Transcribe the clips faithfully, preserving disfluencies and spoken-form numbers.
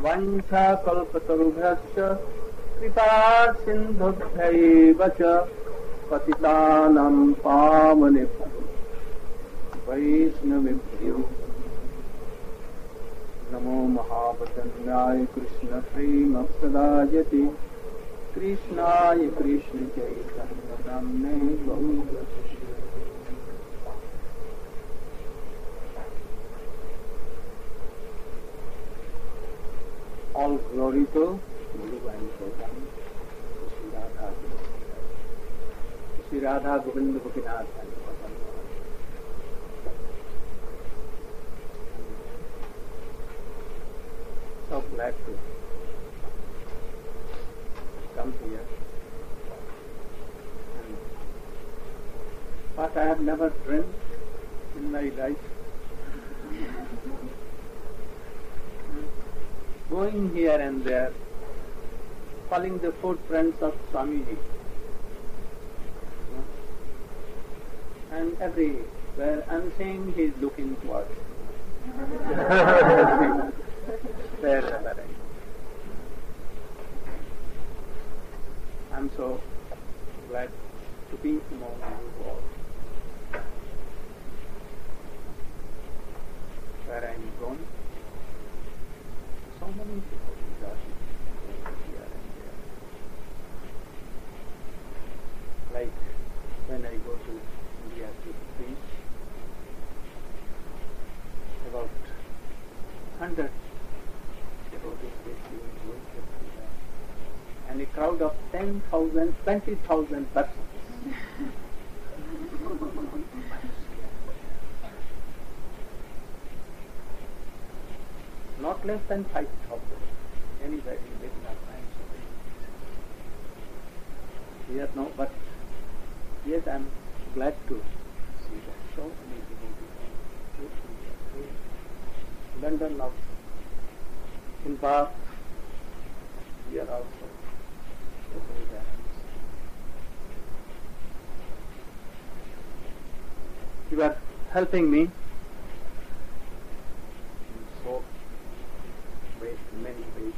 Vancha kalpatarubhyascha kripa sindhubhyaiva cha patitanam pavanebhyo vaishnavibhyo namo mahavajanyaya krishna prema pradayate krishnaya krishna chaitanya namne gaura. All glory to Guru Gobind Gopal, Shri Radha, Shri Radha Govind Gopinath and Gopal. So glad to come here. And what I have never dreamt in my life. Going here and there, following the footprints of Swamiji. And everywhere I'm saying he is looking towards wherever I am. I'm so glad to be among you all. Where I am going. So many people are here and there. Like when I go to India to preach, about hundred devotees receiving worship and a crowd of ten thousand, twenty thousand persons. Not less than five thousand. Anybody did not find so yes, no, but yes, I am glad to see that so many devotees. London also, in Bath, here also. You are helping me. So ways, many ways.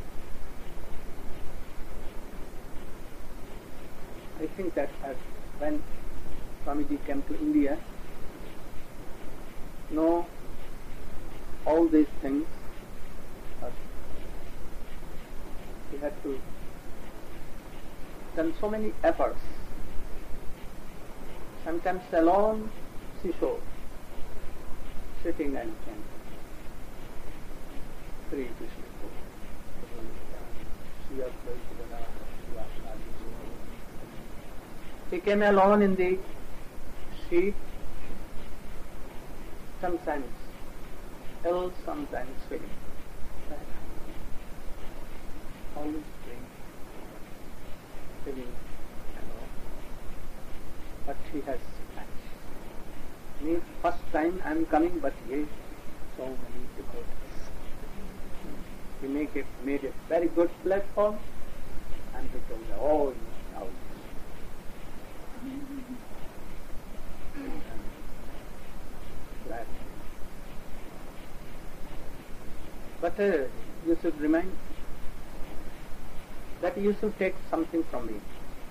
I think that as when Swamiji came to India, know all these things, but he had to done so many efforts. Sometimes alone, seashore, sitting and chanting. Sri Krishna. He came alone in the sea, sometimes ill, sometimes feeling. Always drink, feeling and all. But he has managed. Me, first time I am coming, but he so many devotees. He make it, made a very good platform, and he told me, oh, now. Glad. But uh, you should remind that you should take something from me.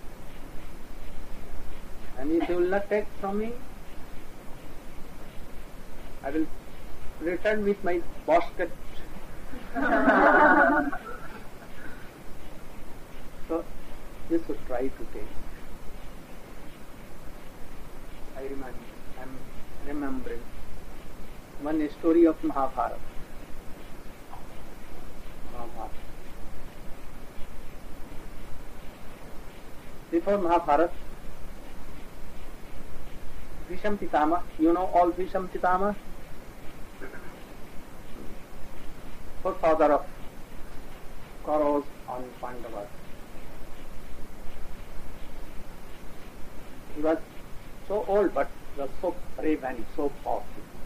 And if you will not take from me, I will return with my basket. So you should try to take. I remind, I am remembering one story of Mahabharata. Mahabharata. Before Mahabharata, Bhisham Pitama, you know all Bhisham Pitama? Forefather of Kauravas and Pandavas. He was so old but was so brave and so powerful.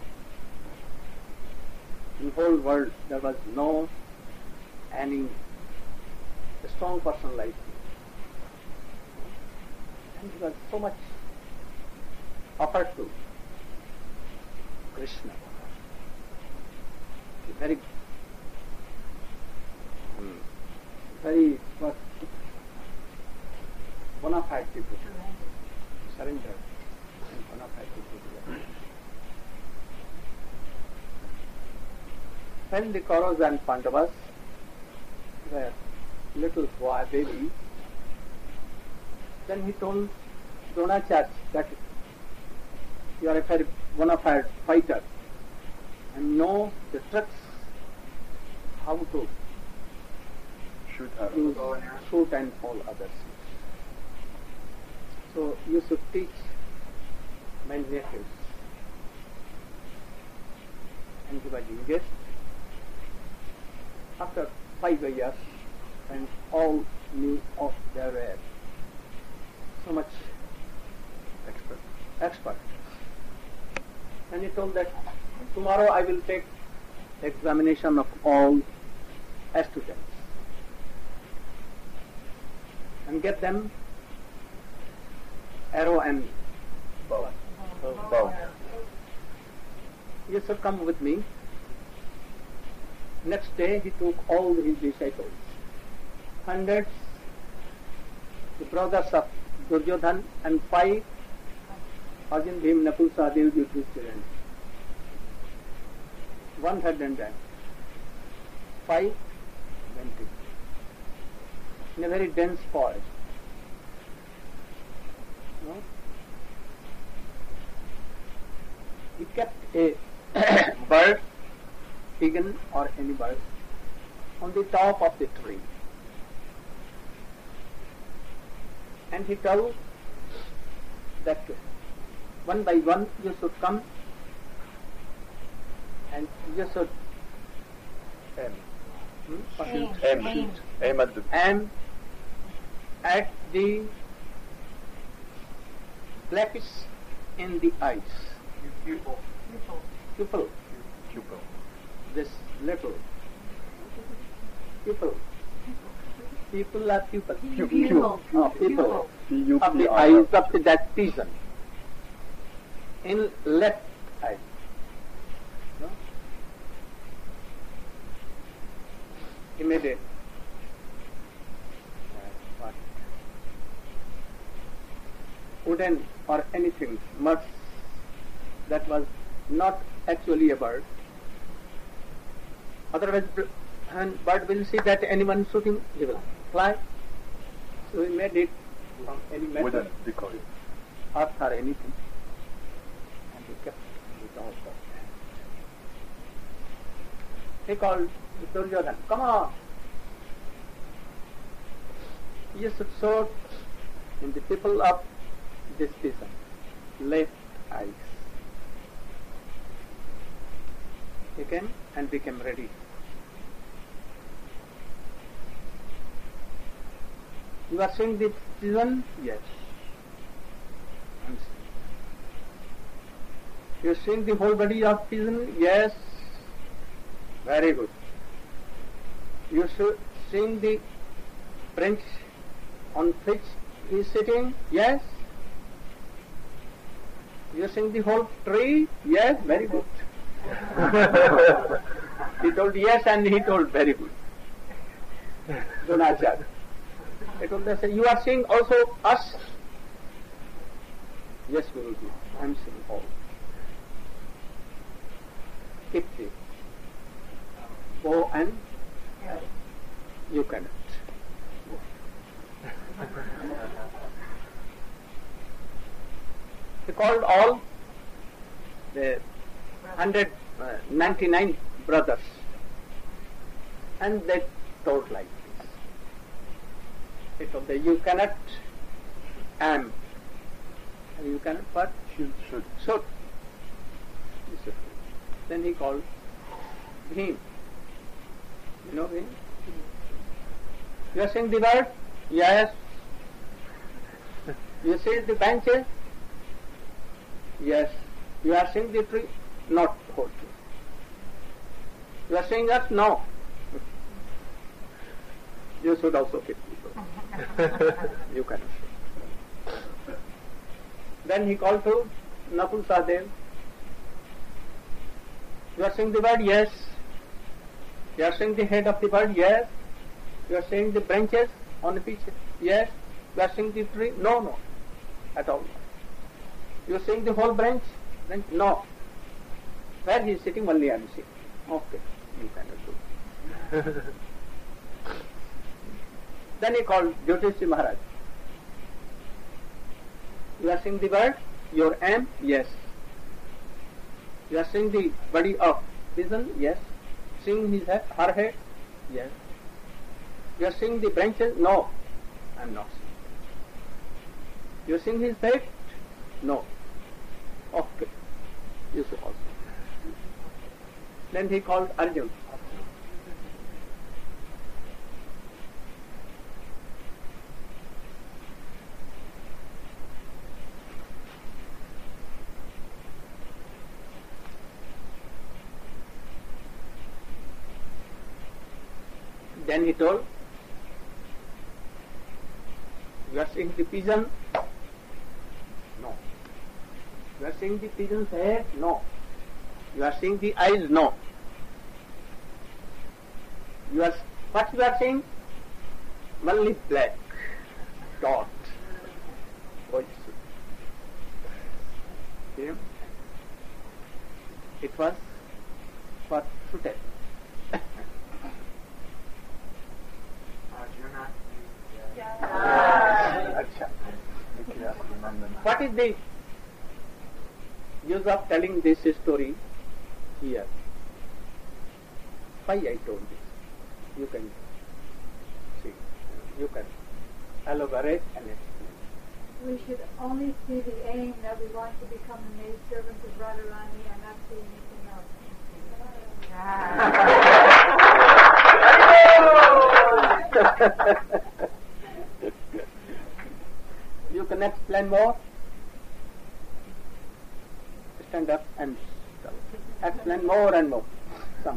In the whole world there was no any strong person like him. And he was so much offered to Krishna. Very very what, bona fide people, surrender and bona fide people. When the Kauravas and Pandavas were little boy baby, then he told Dronacharya that you are a very bona fide fighter and know the tricks how to shoot use, shoot and all others. So you should teach my nephews. And he was engaged. After five years, and all knew of their were so much expert. expert. And he told that tomorrow I will take examination of all students and get them arrow and Bow. bow. Bow. You should come with me. Next day he took all his disciples, hundreds, the brothers of Duryodhan, and five Arjun, Bhim, Nakul, Sahadev, Yudhishthira. One had done that. Five went in. In a very dense forest. No? He kept a bird, pigeon or any bird, on the top of the tree. And he told that one by one you should come and you should Aim. hmm, Aim. Aim. Aim. Aim at the aim at the blackish in the eyes. pupil. Pupil, Pupil. this little pupil. People are pupil. Pupil. Oh, people P U of P the I L. eyes of the that pigeon in left eye. No? He made it. Uh, what? Wooden or anything, mud that was not actually a bird. Otherwise, and bird will see that anyone shooting, he will fly. So he made it from any metal, Wooden decoy. earth or anything, and he kept it all for that. He called Duryodhan, come on. You should shoot in the people of this pigeon, left eyes. He came and became ready. You are seeing the pigeon? Yes. I'm seeing. You are seeing the whole body of pigeon? Yes. Very good. You are seeing the branch on which he is sitting? Yes. You are seeing the whole tree? Yes. Very good. He told yes, and he told very good. Dronacharya. He told us, you are seeing also us? Yes, Guruji, I am seeing all. Keep the bow and you cannot. He called all the one hundred ninety-nine brothers, and they told like this. He told them, you cannot aim, and you cannot what? Shoot. Shoot. Shoot. He said. Then he called Bhim. You know Bhim? You are seeing the bird? Yes. You see the benches? Yes. You are seeing the tree? Not the whole tree. You are seeing us? No. You should also keep people. You cannot shoot. Then he called to Nakul, Sahadev. You are seeing the bird? Yes. You are seeing the head of the bird? Yes. You are seeing the branches on the picture? Yes. You are seeing the tree? No, no, at all. You are seeing the whole branch? branch? No. Where he is sitting, only I am seeing. Okay, you can do. Then he called Jyotishi Maharaj. You are seeing the bird? Your aim? Yes. You are seeing the body of pigeon? Yes. Seeing his head, her head? Yes. You are seeing the branches? No, I am not seeing. You are seeing his head? No. Okay, you should also. Then he called Arjuna. Then he told, you are seeing the pigeon? No. You are seeing the pigeon's head? No. You are seeing the eyes? No. You are, what you are seeing? Only black dot. Oh, you see. It was for footage. What is the use of telling this story here? Why I told this? You can see, you can elaborate and explain. We should only see the aim that we want to become the maid servant of Radharani and not see anything else. You can explain more? Stand up and explain more and more. Some.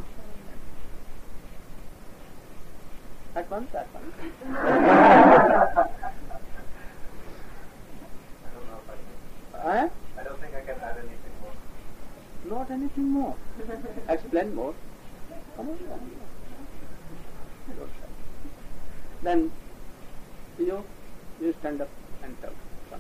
At once, at once. Huh? I don't think I can add anything more. Not anything more. Explain more. Come on. Then you you stand up and tell something.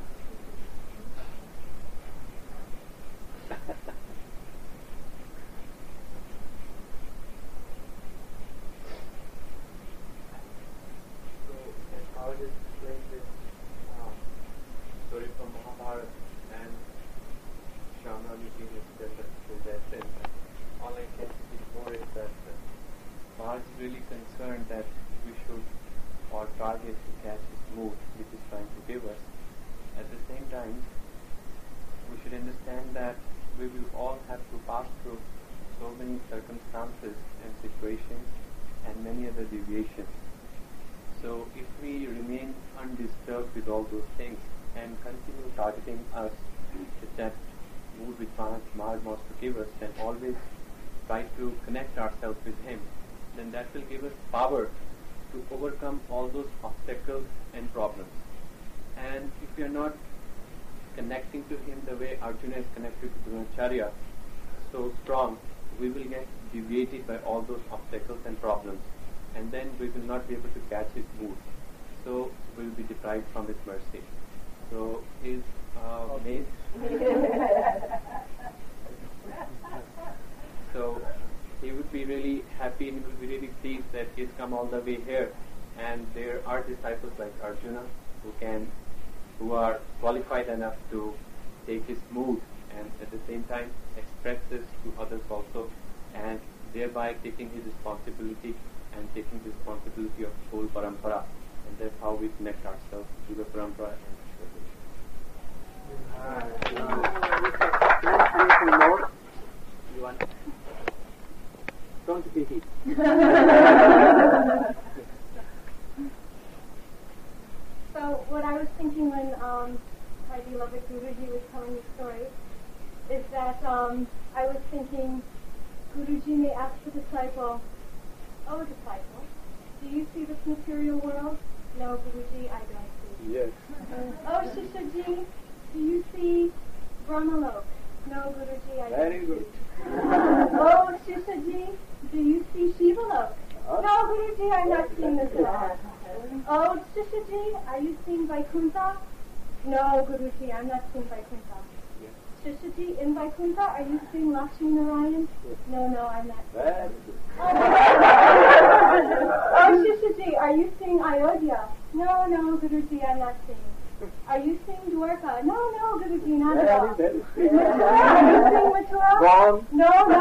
So, as Howard has explained this uh, story from Mahabharata and Shamrani being possessed, and all I can speak more is that uh, Maharaj is really concerned that we should or target to catch his mood which is trying to give us. At the same time, we should understand that we will all have to pass through so many circumstances and situations and many other deviations. So if we remain undisturbed with all those things and continue targeting us with that mood which Maharaj wants to give us and always try to connect ourselves with him, then that will give us power to overcome all those obstacles and problems. And if we are not connecting to him the way Arjuna is connected to Dronacharya, so strong, we will get deviated by all those obstacles and problems, and then we will not be able to catch his mood. So we will be deprived from his mercy. So his uh, maid. So he would be really happy, he would be really pleased that he's come all the way here, and there are disciples like Arjuna who can, who are qualified enough to take his mood and at the same time express this to others also, and thereby taking his responsibility and taking the responsibility of whole parampara, and that's how we connect ourselves to the parampara. Uh, anything more? You want? Don't be heat. So what I was thinking when um, my beloved Guruji was telling the story is that um, I was thinking Guruji may ask the disciple, "Oh, disciple, do you see this material world?" "No, Guruji, I don't see." Yes. "Oh, Shishaji, do you see Brahmalok?" "No, Guruji, I don't Very see." good. "Oh, Shishaji, do you see Shivalok?" Huh? No, Guruji, I'm not seeing this at all. Oh, Shishaji, are you seeing Vaikuntha? No, Guruji, I'm not seeing Vaikuntha. Yes. Shishaji, in Vaikuntha, are you seeing Lakshmi Narayan? Yes. No, no, I'm not. Very good. Oh, Shishaji, are you seeing Ayodhya? No, no, Guruji, I'm not seeing. Are you seeing Dwarka? No, no, Guruji, not at all. Very, very Mathura, are you seeing Mathura? Wrong. No, no.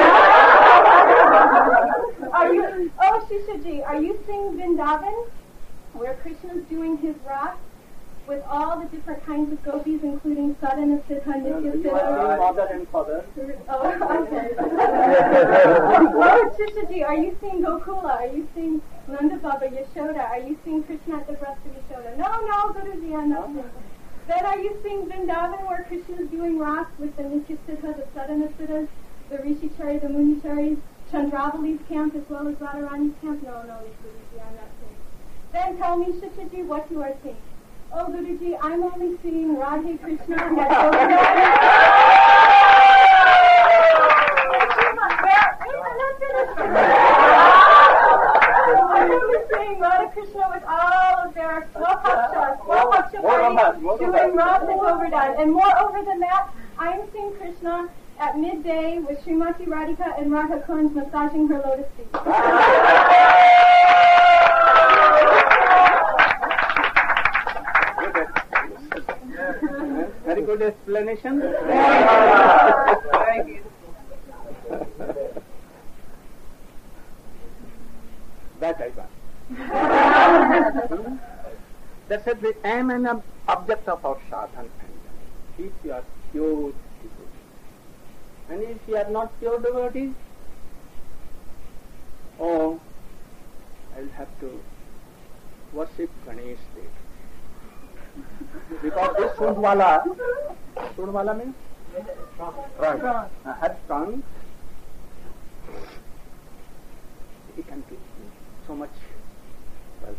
Are you? Oh, Shishaji, are you seeing Vrindavan, where Krishna's doing his ras with all the different kinds of gopis, including Sadhana, Siddha, Nitya, You are Siddha? seeing mother and father. Oh, okay. Oh, Shishaji, are you seeing Gokula? Are you seeing Nanda Baba, Yashoda? Are you seeing Krishna at the breast of Yashoda? No, no, Guruji, I'm not seeing. Then are you seeing Vrindavan, where Krishna is doing ras with the Nitya Siddha, the Sadhana Siddhas, the Rishicari, the Municharis, Chandravali's camp as well as Radharani's camp? No, no, Guruji, I'm not seeing. Then tell me, Shishaji, what you are seeing. Oh, Guruji, I'm only seeing Radhe Krishna and Yashoda. I'm not finished. I'm only seeing Radha Krishna with all of their Swapakshas, Swapaksha parties, doing Radha Govardhan. And moreover than that, I'm seeing Krishna at midday with Srimati Radhika and Radha Kunj massaging her lotus feet. Very good explanation. That I got. That's it. The aim and ob- object of our sadhana. If you are pure devotee, and if you are not pure devotee, oh, I'll have to worship Ganesh later. Because this Sundwala, Sundwala means trunk. Uh, has trunk. He can give me so much wealth.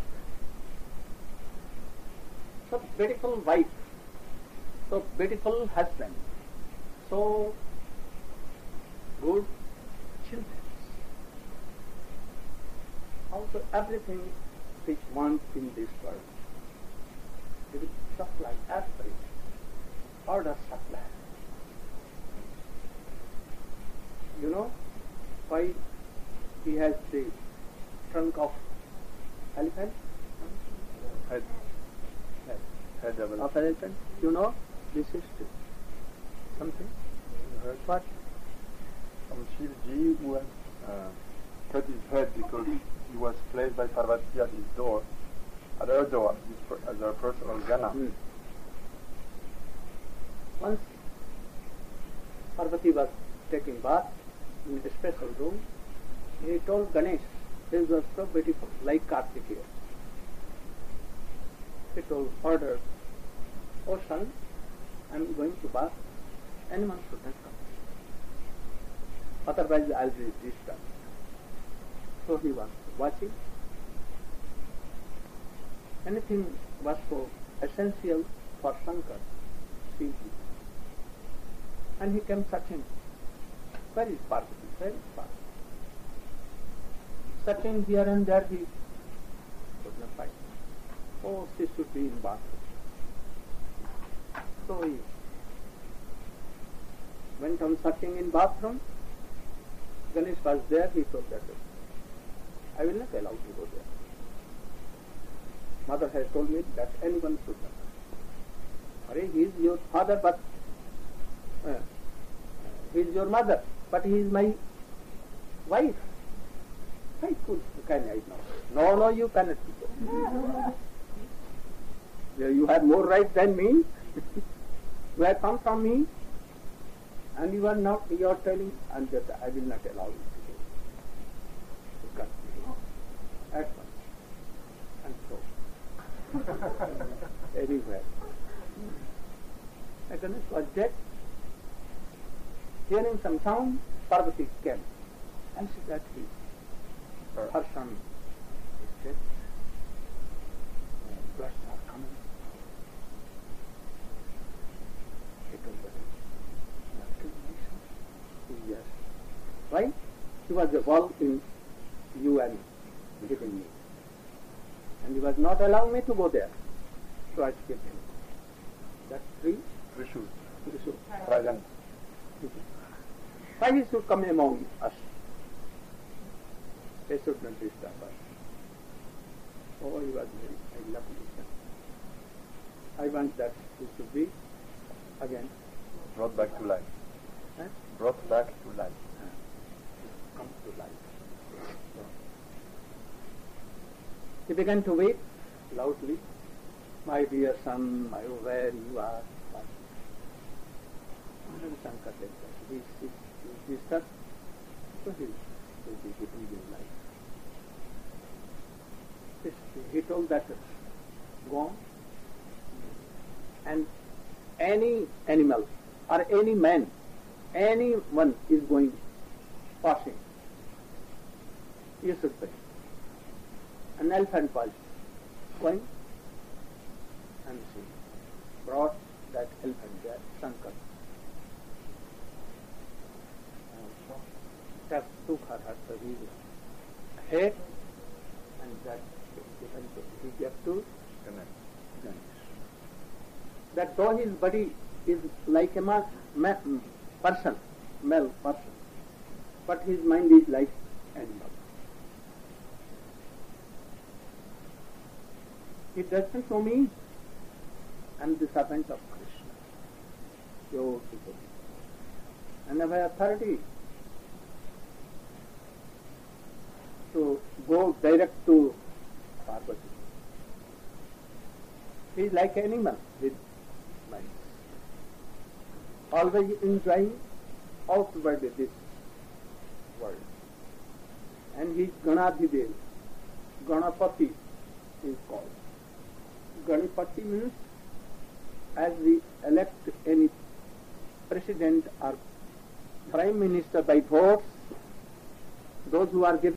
So beautiful wife, so beautiful husband, so good children. Also everything which wants in this world. It will supply everything. Order supply. You know why he has the trunk of elephant? Head. Head. Head of an Of elephant. You know this is something. heard. What? From Shivji who had uh, cut his head because he was placed by Parvati at his door, at her door, his per- as her personal Gana. Hmm. Once Parvati was taking bath in a special room, he told Ganesh, this was so beautiful, like Kartikeya. He told, order, oh son, I am going to bath, anyone should not come. Otherwise I will be disturbed. So he was watching. Anything was so essential for Shankar, Shivji. And he came searching. Where is Parvati? Where is Parvati? Searching here and there, he could not find. Oh, she should be in bathroom. So he went on searching in bathroom. Ganesh was there. He told that, I will not allow you to go there. Mother has told me that anyone should not come. Arey, he is your father, but uh, he is your mother, but he is my wife. I could, can I not? No, no, you cannot go. Yeah, you have more right than me. You have come from me, and you are not. You are telling, and that I will not allow you to go. You cut me at once, and so everywhere. And Ganesh was dead. Hearing some sound, Parvati came, and she said, her son is dead. Bloods are coming. He told her, you have killed my son? Yes. Why? He was a wall in you and giving me. And he was not allowing me to go there. So I skipped him. That's three. Trishul. Trishul. Rajan. Why he should come among us? They should not disturb us. Oh, he was very, I love him. I want that he should be again Brought back to life. huh? Brought back to life. come to life. So, he began to weep loudly. My dear son, my, where you are. Shankar said that he is disturbed, so he will be giving you life. This, he told that, go on. And any animal or any man, anyone is going, passing, you should pay. An elephant was going, and she brought that elephant there, Shankar. That took her at his head, and that he gave to Ganesh. That though his body is like a ma- ma- person, male person, but his mind is like animal. He doesn't know me. I am the servant of Krishna. Your people. And I have authority to go direct to Parvati. He is like animal with mind. Always enjoying outward this world. And he is Ganadhidev. Ganapati is called. Ganapati means as we elect any president or prime minister by votes, those who are given